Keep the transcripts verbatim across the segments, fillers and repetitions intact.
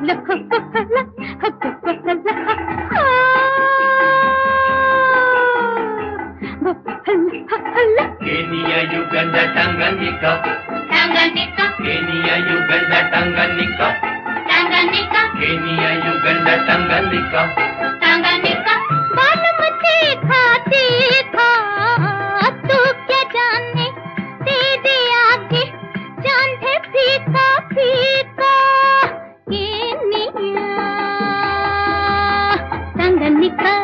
Kenya, Uganda, Tanganyika, Tanganyika, Kenya, Uganda, Tanganyika, Tanganyika, Kenya, Uganda, Tanganyika, Tanganyika। Basmati खाती खा तू क्या जाने तेरे आगे चांद है फीका फीका। Kenya, Tanganyika.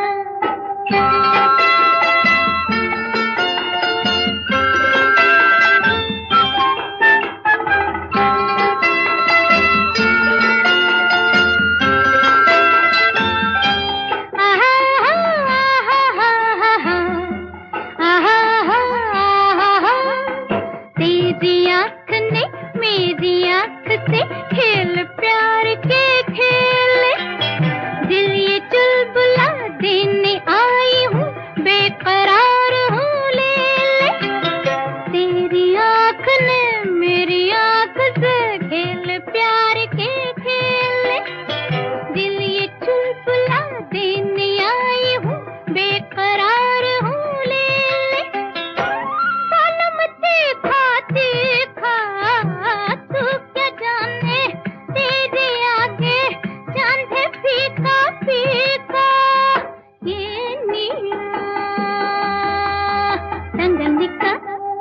तेरी आँख ने मेरी आँख से खेल प्यार के खेले, दिल ये चुलबुला देने आई हूँ, बेकरार हूँ ले ले। तेरी आँख ने मेरी आँख से खेल प्यार के खेले, दिल ये चुलबुला देने आई हूँ, बेकरार हूँ ले ले। बासमती खाती खा तू क्या जाने तेरे आगे चांद है फीका फीका। Kenya, Tanganyika.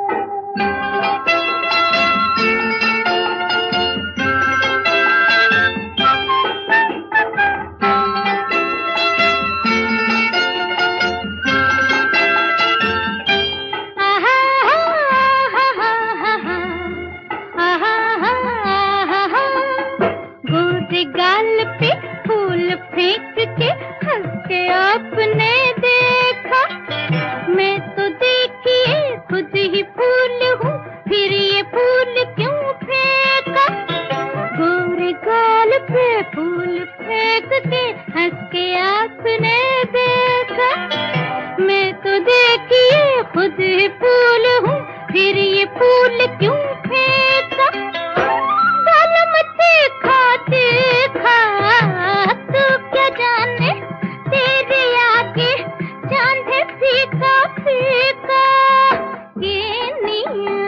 गोरे गाल पे फूल फेंक के हंस के आपने देखा, मैं तो देखिए खुद ही फूल हूँ, फिर ये फूल क्यों फेंका। गोरे गाल पे फूल फेंक के हंस के आपने देखा, मैं तो देखिए खुद ही फूल हूँ, फिर ये फूल क्यों फेंका। बासमती खाती खा तू क्या जाने तेरे आगे चांद है फीका फीका। Kenya,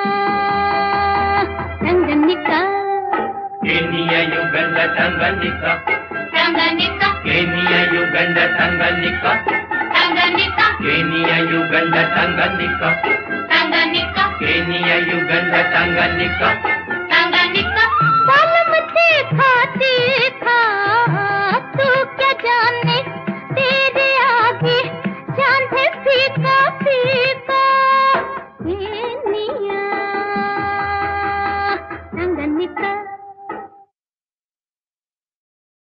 Tanganyika. Kenya, Uganda, Tanganyika, Tanganyika, Kenya, Uganda, Tanganyika, Tanganyika, Kenya, Uganda, Tanganyika, Tanganyika, Kenya, Uganda, Tanganyika.